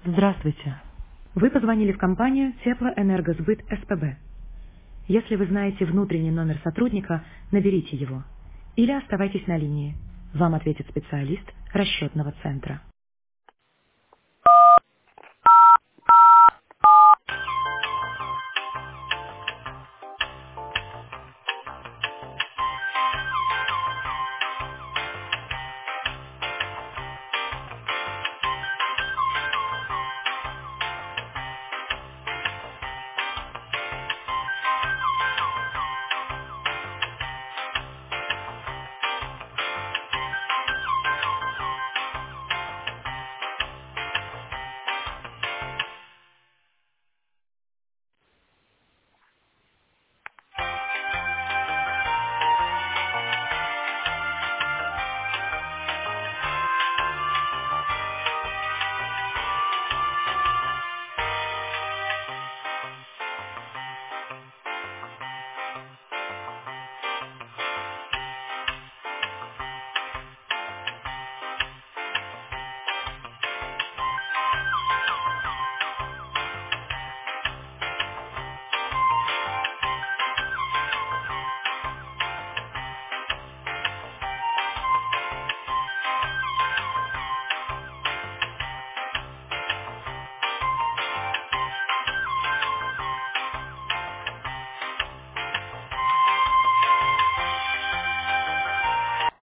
Здравствуйте. Вы позвонили в компанию Теплоэнергосбыт СПБ. Если вы знаете внутренний номер сотрудника, наберите его. Или оставайтесь на линии. Вам ответит специалист расчетного центра.